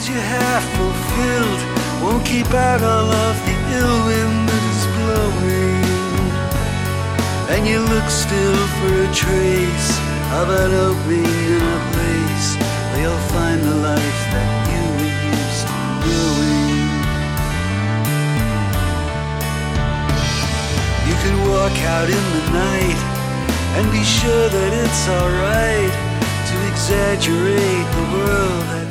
you half fulfilled won't keep out all of the ill wind that is blowing. And you look still for a trace of an opening in a place where you'll find the life that you were used to knowing. You can walk out in the night and be sure that it's alright to exaggerate the world that